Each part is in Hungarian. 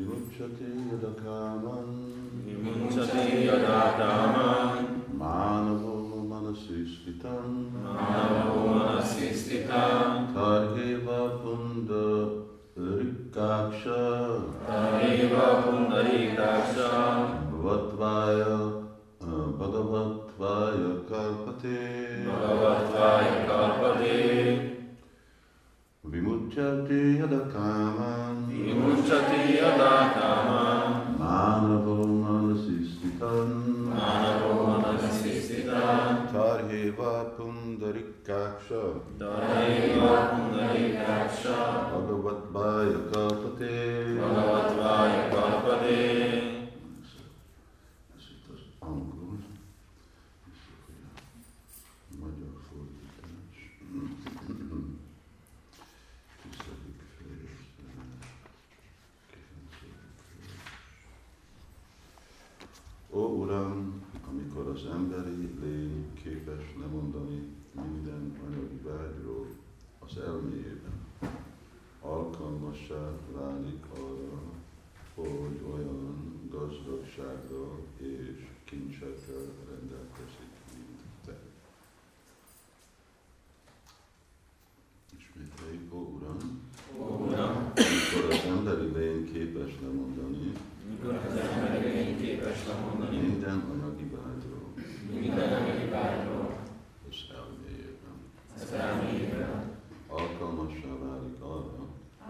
Vimucchati yada kaman. Vimucchati yada kaman. Manavo manasi sthitam. Manavo manasi sthitam. Tarheva punda rikaksha. Tarheva pundarikaksha. Bhavatvaya Bhagavatvaya kalpate. Bhagavatvaya kalpate. Vimucchati yada kaman. Vimucchati yada kaman. Manavo manasi sthitam. Manavo manasi sthitam. Tarheva pundarikaksha. Tarheva pundarikaksha. Bhagavatvaya kalpate. Bhagavatvaya kalpate. Ez itt az angol, és a magyar fordítás. Tisztelik fejezet. Ó Uram, amikor az emberi lény képes lemondani minden anyagi vágyról az elméjében, alkalmassá válik arra, hogy olyan gazdagsággal és kincsekkel rendelkezik, mint te. Ismételjük, ó Uram, amikor az emberi lény képes lemondani minden anyagi vágyról az elméjében, alkalmassá válik arra,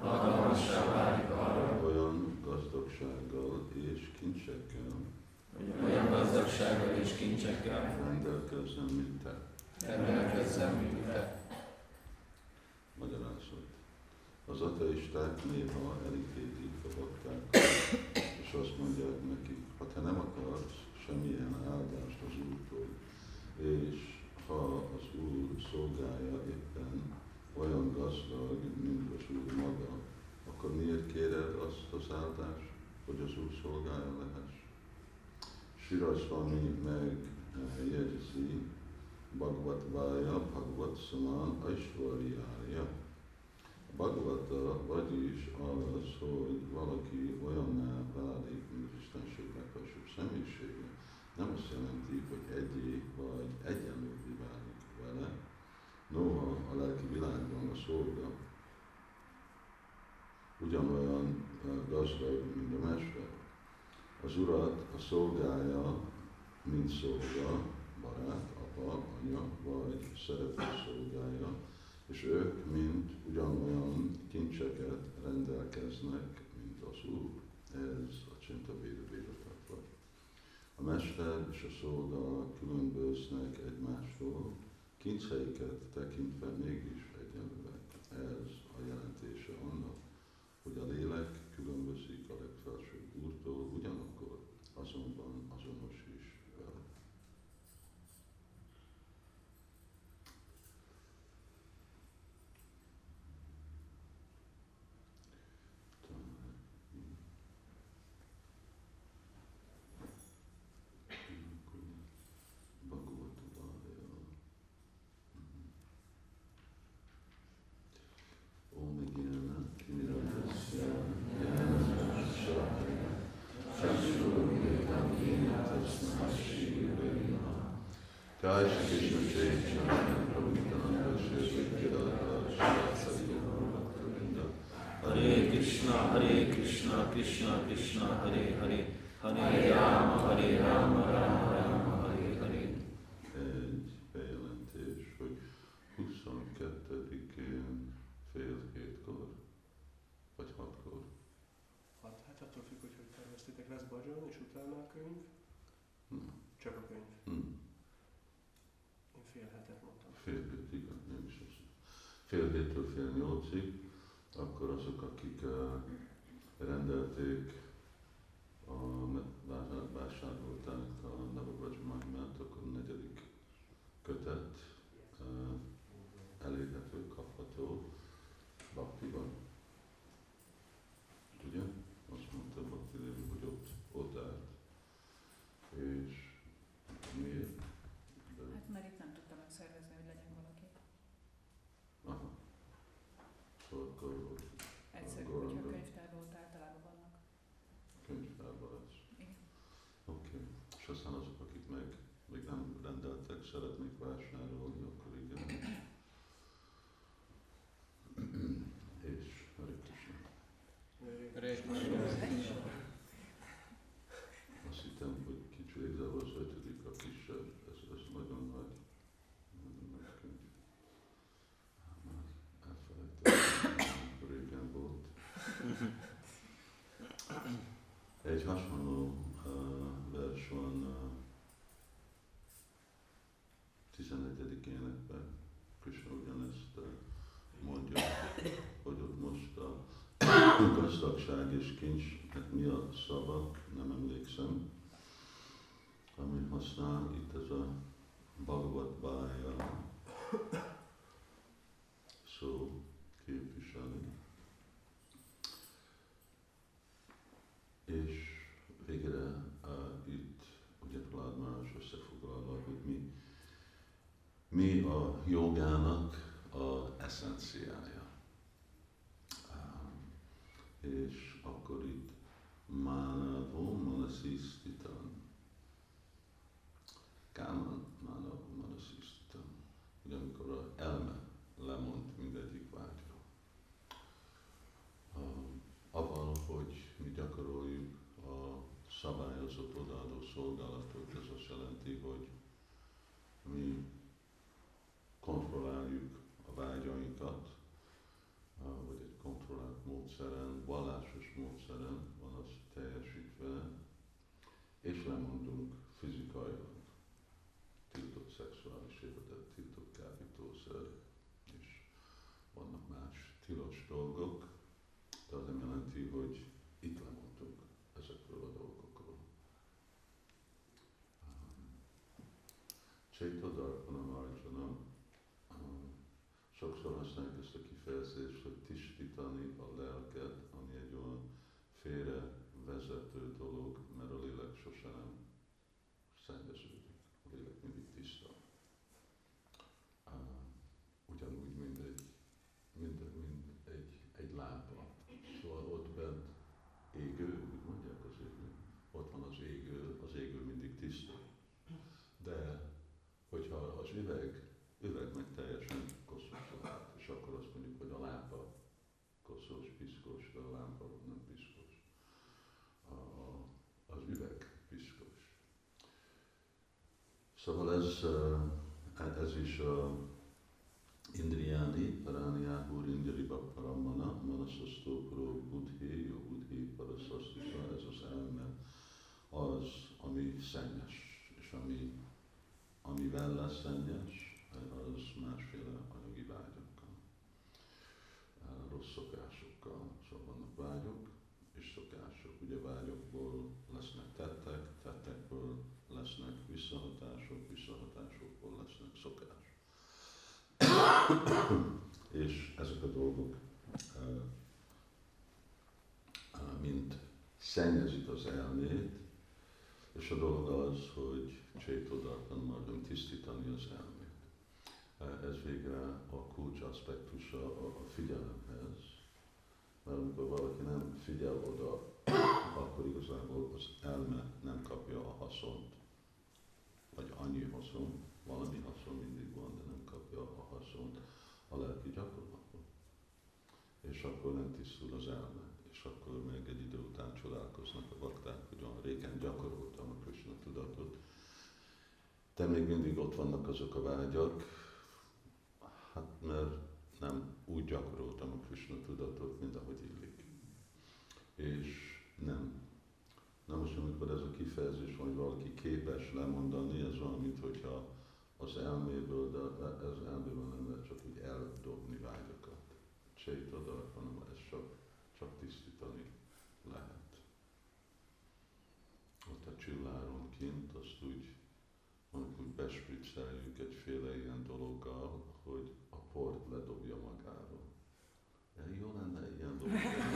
olyan gazdagsággal és kincsekkel rendelkezzen, mint te. Magyarázat. Az ateisták néha elítélik a baktákat, és azt mondják nekik, ha te nem akarsz semmilyen áldást az Úrtól, és ha az Úr szolgája éppen olyan gazdag, mint az Úr maga, akkor miért kéred azt az áldást, hogy az Úr szolgája lehess? Srirasvami megjegyzi Bhagavatvaya Bhagavatsama Aishwaryaja. A Bhagavata vagyis az, hogy valaki olyanná válik, mint Istenség legfelsőbb személyisége. Nem azt jelenti, hogy egyé vagy egyenlővé válik vele. Noha a lelki világban a szolga ugyanolyan gazdag, mint a mester. Az Urat a szolgája, mint szolga, barát, apa, anya vagy szerető szolgája, és ők mind ugyanolyan kincseket rendelkeznek, mint az Úr. Ez a Csinta Véda Védatatva. A mester és a szolga különböznek egymástól, kincseiket tekintve mégis egyenlőek. Ez a jelentése annak, hogy a lélek különbözik a legfelsőbb Úrtól, ugyanakkor azonban azonos is vele. Jai Shri Krishna Chaitanya Prabhu Nityananda Shri Advaita Shri Hare Krishna, Krishna Krishna, Hare Hare, Hare Rama, Rama Rama, Hare Hare. Egy bejelentés, hogy 22-én fél hétkor, vagy 6-kor. Hát attól függ, hogy terveztétek, lesz bhajan és utána a könyv? Csak a könyv. Én fél hetet mondtam. Fél hét, igen, nem is az. Fél héttől fél nyolcig, akkor azok, akik rendelték, vásárolták a Navavraj Mahimát, akkor a 4. kötet elérhető, kapható Bhaktiban. Ugye? Azt mondta Bhakti Devi, hogy ott állt. És miért? Hát mert itt nem tudtam megszervezni, hogy legyen valaki. Aha. Szóval akkor Egyszerű, hogyha a könyvtárban ott általában vannak. Egy hasonló vers van 11. énekben. Krishna ugyanezt mondja, hogy ott most a gazdagság és kincsnek mi a szava, nem emlékszem, amit használ itt ez a Bhagavad Gita szó képviseli. És végre itt ugye Prahlad Maharaj összefoglalva, hogy mi a jogának az eszenciája. És akkor itt Mánadó Manasisztitan. Kámán Mánadó Manasisztitan. Ugye amikor az elme lemond mindegyik vágyra. Avval, hogy mi gyakoroljuk a szabályozott odaadó szolgálatot, ez azt jelenti, hogy mi kontrolláljuk a vágyainkat, vagy egy kontrollált módszeren, vallásos módszeren van az teljesítve, és lemondunk fizikailag tiltott szexuális életet, tiltott kábítószer, és vannak más tilos dolgok, de az nem jelenti, hogy itt lemondunk ezekről a dolgokról. Chaitanya Arjuna sokszor használjuk ezt a kifejezést, hogy tisztítani a lelket, ami egy olyan félre vezető dolog, mert a lélek sosem szennyeződik. A lélek mindig tiszta. Ugyanúgy, mint egy lámpa. Szóval ott bent égő, úgy mondják az égő. Ott van az égő mindig tiszta. De hogyha az üveg meg teljesen koszos lehet, és akkor azt mondjuk, hogy a lámpa koszos, piszkos, de a lámpa nem piszkos. Az üveg piszkos. Szóval ez is a Indriyáni, Parányáhúr, Indiriba Paramana, Manasasztópró, Buddhi, Jó Buddhi, Paraszasztisa, ez az elme, az, ami szennyes, és amivel lesz szennyes, az másféle anyagi vágyakkal, rossz szokásokkal. Szóval vannak vágyok és szokások. Ugye vágyokból lesznek tettek, tettekből lesznek visszahatások, visszahatásokból lesznek szokások. És ezek a dolgok mind szennyezik az elmét, és a dolog az, hogy Csétodartan maradunk tisztítani az elmét. Ez végre a kulcs aspektusa a figyelemhez, mert amikor valaki nem figyel oda, akkor igazából az elme nem kapja a haszont, vagy annyi haszon, valami haszon mindig van, de nem kapja a haszont a lelki gyakorlatban. És akkor nem tisztul az elme, és akkor még egy idő után csodálkoznak a bakták, hogy olyan régen gyakoroltam a Krishna tudatot, de még mindig ott vannak azok a vágyak, hát mert nem úgy gyakoroltam a Krishna tudatot, mint ahogy illik. És nem. Na most, amikor ez a kifejezés, hogy valaki képes lemondani, ez olyan, mintha az elméből, de ez elméből nem lehet csak úgy eldobni vágyakat. Csétadar, hanem ez csak tisztítani lehet. Ott a csilláron kint, azt úgy bespricceljük egyféle ilyen dologgal, hogy a port ledobja magáról. De jó lenne ilyen dolog.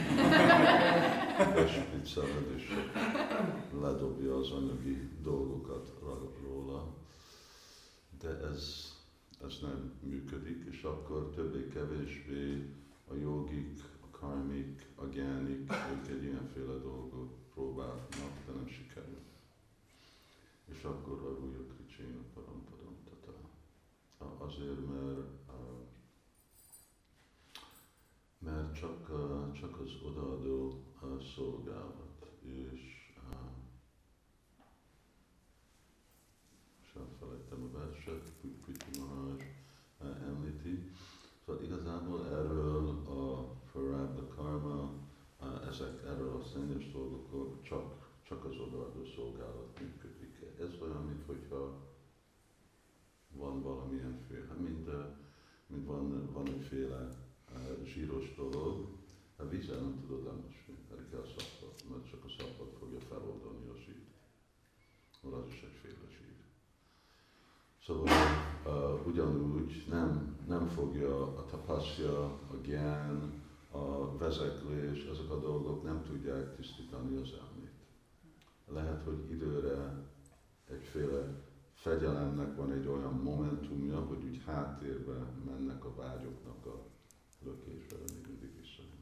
Bespricceled és ledobja az anyagi dolgokat róla. De ez nem működik, és akkor többé-kevésbé a jogik, a karmik, a gyánik, ők egy ilyenféle dolgot próbálnak, de nem sikerül. És akkor a Rúja Kricséna Paramparamtata. Azért, mert csak az odaadó szolgálat, és elfelejtem a verset, Kriti Maharaj említi. Szóval igazából erről a Prarabdha Karma erről a szennyes dolgokról csak az odaadó szolgálat működik. Ez olyan, mintha van valamilyen féle, mint van egyféle zsíros dolog, a vízzel nem tudod lemosni, el kell szappat, mert csak a szappat fogja feloldani a zsírt. Az is egyféle zsír. Szóval ugyanúgy nem fogja a tapaszja, a gyán, a vezeklés, ezek a dolgok nem tudják tisztítani az elmét. Lehet, hogy időre egyféle fegyelemnek van egy olyan momentumja, hogy úgy háttérbe mennek a vágyoknak a lökésre, még mindig visszajönnek.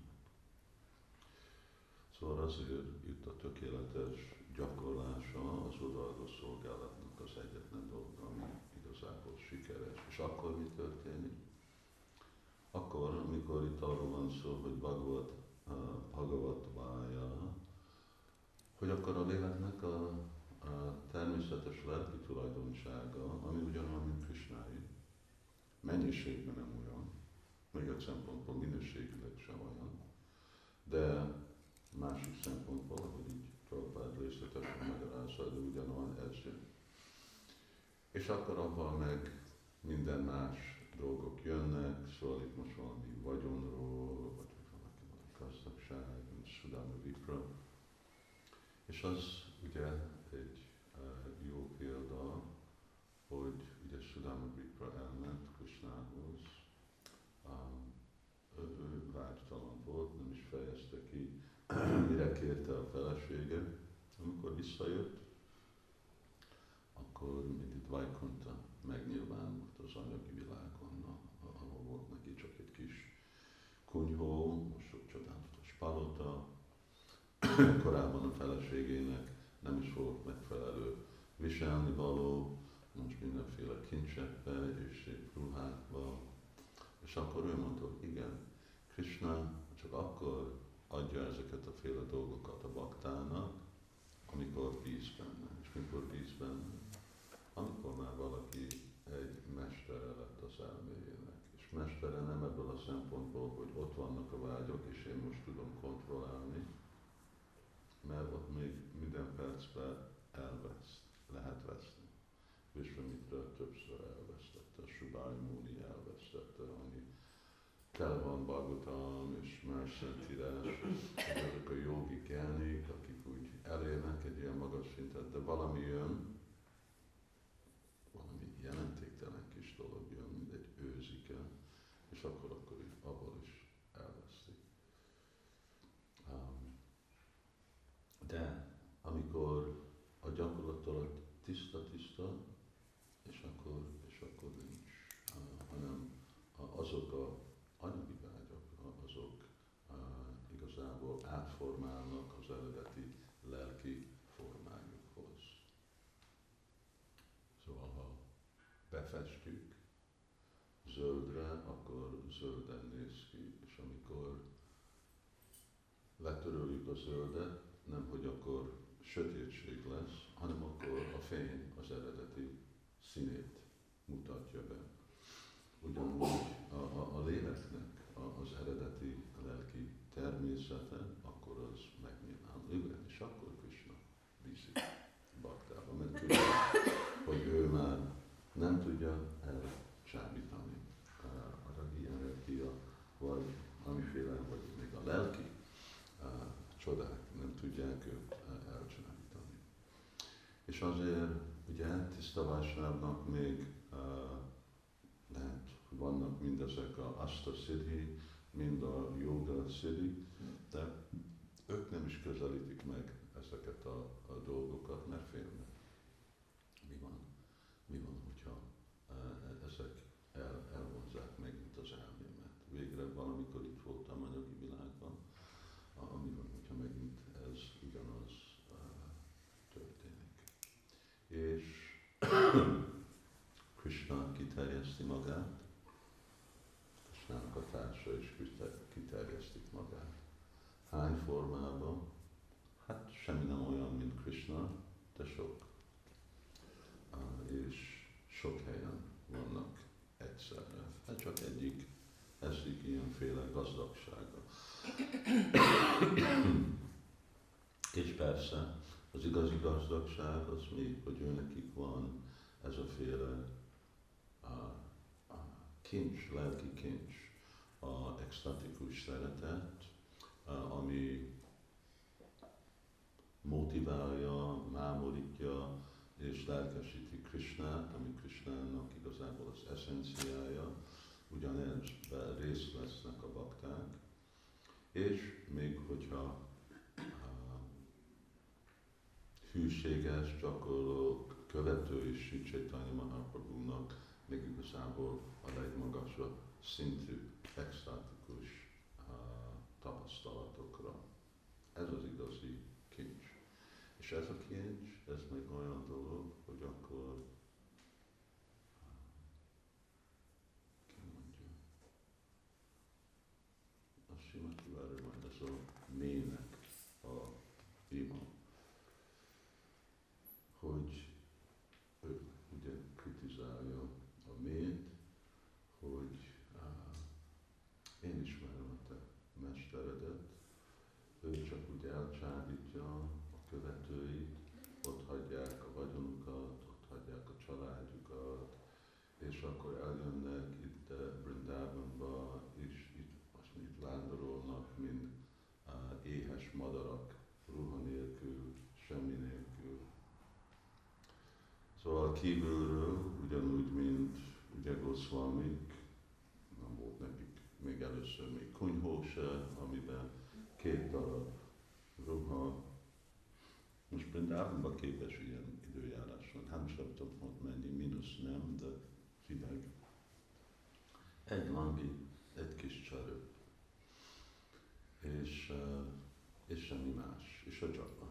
Szóval azért itt a tökéletes gyakorlása az odaadó szolgálatnak az egyetlen dolog, ami igazából sikeres. És akkor mi történik? Akkor, amikor itt arról van szó, hogy Bhagavatvája, hogy akkor a léleknek a természetes lelki tulajdonsága, ami ugyanolyan, mint Krisnáé, mennyiségben nem olyan, még egy szempontból minőségileg sem olyan, de másik szempontból, hogy így Prabhupád részletesen magyarázza, de ugyanolyan ez jön. És akkor abban meg minden más dolgok jönnek, szóval itt most valami vagyonról, vagy valami gazdagság, mint Sudama Vipra. És az ugye egy jó példa, hogy ugye Sudama Vipra elment Krishnához, ő vágytalan volt, nem is fejezte ki, mire kérte a felesége. Amikor visszajött, akkor mint itt Vaikunta megnyilvánult az anyagi világon, ahol volt neki csak egy kis kunyhó, most sok csodálatos palota. Korábban a feleségének nem is volt megfelelő viselni való, most mindenféle kincsekbe és szép ruhákba. És akkor ő mondta, hogy igen, Krishna csak akkor adja ezeket a féle dolgokat a baktának, amikor bíz benne. És mikor bíz benne? Amikor már valaki egy mestere lett az elméjének. És mestere nem ebből a szempontból, hogy ott vannak a vágyok, és én most tudom kontrollálni, mert ott még minden percben lehet veszni. Vishvamitra többször elvesztette, Subhai Muni elvesztette, ami tele van Bhagavatam és más szentírás, ezek a jogi gyánik, akik úgy elérnek egy ilyen magas szintet, de valami jön, valami jelentéktelen kis dolog jön, mint egy őzike, és akkor abból is elvesztik. De amikor a gyakorlattal tiszta, és akkor nincs, hanem azok a anyagi vágyak, azok igazából átformálnak az eredeti lelki formájukhoz. Szóval ha befestjük zöldre, akkor zölden néz ki, és amikor letöröljük a zöldet, nem hogy akkor sötétség lesz, hanem akkor a fény az eredeti színét mutatja be. Ugyanúgy a léleknek az eredeti lelki természete, akkor az megnyilvánul. És akkor Krishna viszik baktába, mert tudja, hogy ő már nem tudja elcsábítani a ragi energia, vagy amiféle, vagy még a lelki csodák nem tudják őt elcsábítani. És azért ugye tiszta Vaishnavnak még lehet, hogy vannak mindezek a Asta Siddhi, mind a Yoga Siddhi, de ők nem is közelítik meg ezeket a dolgokat, mert félnek. Mi van, hogyha ezek elvonzák megint az elmémet? Végre valamikor itt voltam anyagi világban, ami van, hogyha megint ez ugyanaz történik. És Krishna kiterjeszti magát, Krishnának a társa is kiterjesztik magát. Hány formában? Hát semmi nem olyan, mint Krishna, de sok. És sok helyen vannak egyszerre. Hát csak egyik eszik ilyenféle gazdagsága. persze az igazi gazdagság az mi, hogy őnekik van ez a féle kincs, lelki kincs, a extatikus szeretet, ami motiválja, mámorítja és lelkesíti Krishnát, ami Krishnának igazából az eszenciája, ugyanezben részt vesznek a bakták, és még hogyha hűséges, gyakorló követői Sri Chaitanya Mahaprabhunak még igazából a legmagasabb szintű extatikus tapasztalatokra. Ez az igazi kincs. És ez a kincs, ez meg olyan dolog, hogy akkor ki mondja? A Srimati Radharani, ez a mének a ima, hogy ő ugye kritizálja a ményt, hogy én ismerem a te mesteredet, ő csak úgy elcsábítja a követőit, ott hagyják a vagyonukat, ott hagyják a családjukat, és akkor eljönnek itt Vrindavanba, és itt vándorolnak, mint éhes madarak, ruha nélkül, semmi nélkül. Szóval kívülről, ugyanúgy, mint ugye Goswamik, nem volt nekik még először még kunyhó se, amiben 2 darab ruha. Most Vrindavanban képes ilyen időjárás van. Hát most nem tudom, hogy mennyi, mínusz nem, de hideg. Egy lambi, egy kis cserő. És semmi más. És a japa.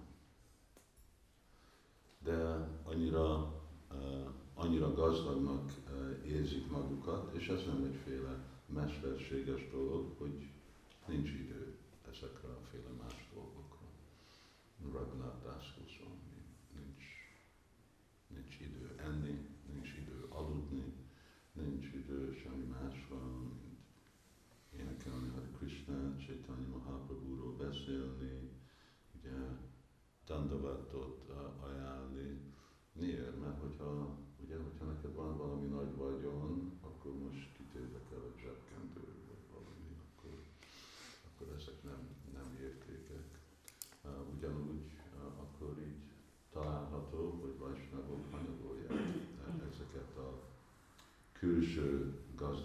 De annyira gazdagnak érzik magukat, és ez nem egyféle mesterséges dolog, hogy nincs idő ezekre a féle más dolgokra. Raghunath Das Goswami, nincs idő enni, nincs idő aludni, nincs idő semmi másra, mint énekelni Hare Krishnát, Chaitanya Mahaprabhuról beszélni, ugye Dandavatot ajánlni. Miért? Mert hogyha neked van valami nagy vagyon, akkor most kitértek el a zsebkendő, vagy valami, akkor ezek nem értékek. Ugyanúgy akkor így található, hogy Vaisnavok hanyagolják ezeket a külső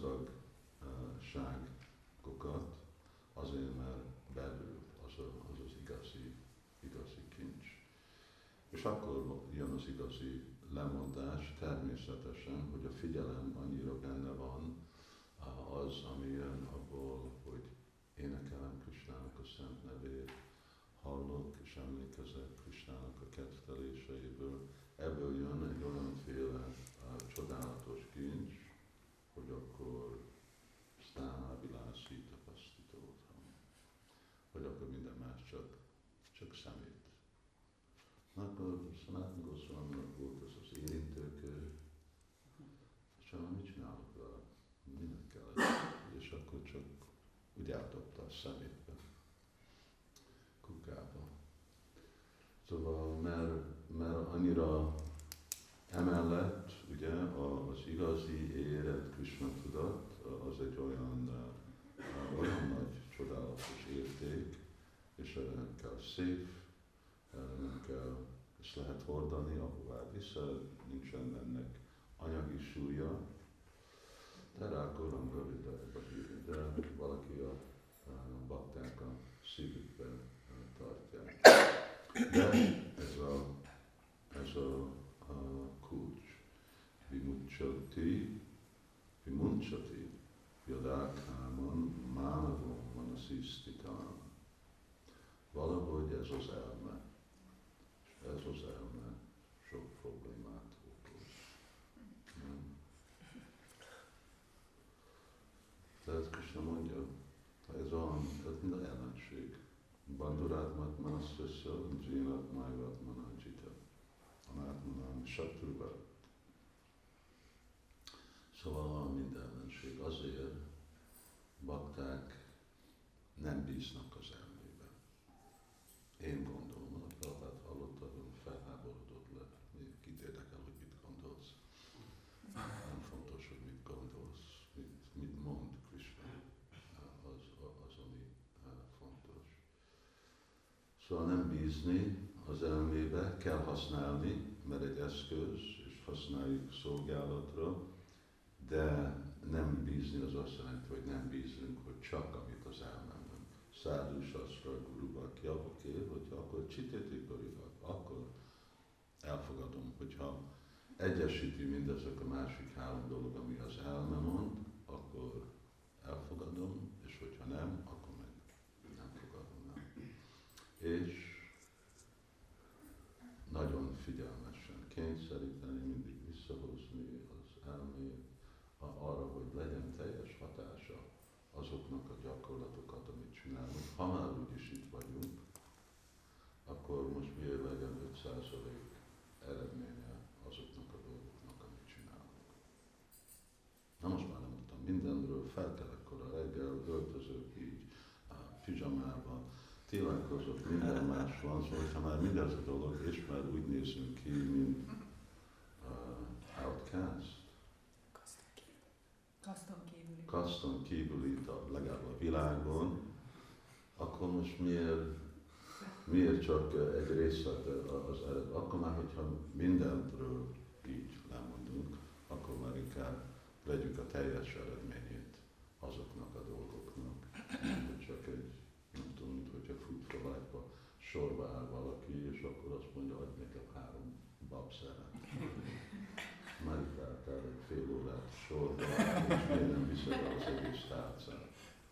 gazdagságokat, azért mert belül az igazi kincs. És akkor jön az igazi lemondás, természetesen, hogy a figyelem annyira benne van az, ami jön abból, hogy énekelem Krishnának a szent nevét, hallok és emlékezek Krishnának a ketteléseiből. Ebből jön egy olyanféle csodálatos kincs, hogy akkor Stana Vilasi Tapasztitótham, hogy akkor minden más csak szemét. Akkor Sanatana Goswaminak volt ez az érintőkő, és mit csinálok vele? Minek kell ez? És akkor csak úgy átadta a szemétbe, kukába. Szóval, mert annyira emellett, ugye, az igazi érett Krishna tudat, az egy olyan nagy, csodálatos érték, és erre nem kell szép, erre nem kell, ezt lehet hordani, ahová vissza, nincsen ennek anyagi súlya, de rákor de valaki a bakták a szívükben tartják. De ez a kulcs. Vimuncsati, jadákáman, mánavon manasisztitán. Valahogy ez az elme. És ez az elme sok problémát okoz. Tehát Krishna mondja, ha ez olyan, ez mind a ellenség. Bandurátmat manaszvesza, dzsénat májvat manajita. Anátmanán sattruva. Szóval van mind ellenség. Azért bakták nem bíznak az elmében. Én gondolom, a Prabhupád Szóval nem bízni az elmébe, kell használni, mert egy eszköz, és használjuk szolgálatra, de nem bízni az azt jelenti, hogy nem bízunk, hogy csak amit az elmemben. Szádu sastra guru vakya, oké, hogyha akkor csiteti karivak, akkor elfogadom, hogyha egyesíti mindezek a másik három dolog, ami az elme mond, akkor elfogadom, és hogyha nem, akkor meg nem fogadom el. És nagyon figyelmesen kényszeríteni, mindig visszahozni az elmét arra, hogy legyen teljes hatása azoknak a gyakorlatokat, amit csinálunk. Ha már úgyis itt vagyunk, akkor most miért legyen 5% eredménye azoknak a dolgoknak, amit csinálunk. Na most már nem mondtam mindenről, felkelek kora reggel, öltözök így, pizsamában, tilálkozok, minden más van, szóval ha már mindez a dolog, és már úgy nézünk ki, mint outcast, kaszton kívüli, legalább a világon, akkor most miért csak egy részlet az eredmény? Akkor már, hogyha mindenről így lemondunk, akkor már inkább vegyük a teljes eredményét azoknak a dolgoknak. Hogy csak egy, nem tudom, mint hogyha futfallákba sorba áll valaki, és akkor azt mondja, hogy nekem 3 babszeret. Meditáltál egy fél órát sorba, és miért nem viszed el az egész tárcát.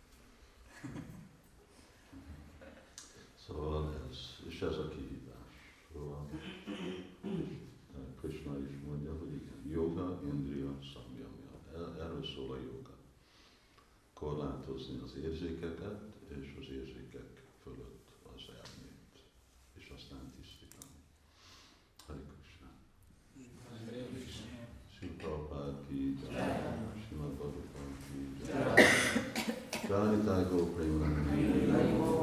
Szóval ez a kihívás. Szóval Krishna is mondja, hogy igen, yoga, indriya, samyamya. Erről szól a yoga. Korlátozni az érzékeket, és az érzékek fölött az elmét. És aztán tisztítani. Hare Krishna. Hare Krishna. Srila Prabhupada ki jai, Srimad Bhagavatam ki jai, Jai Nitai Gaur Premanandi.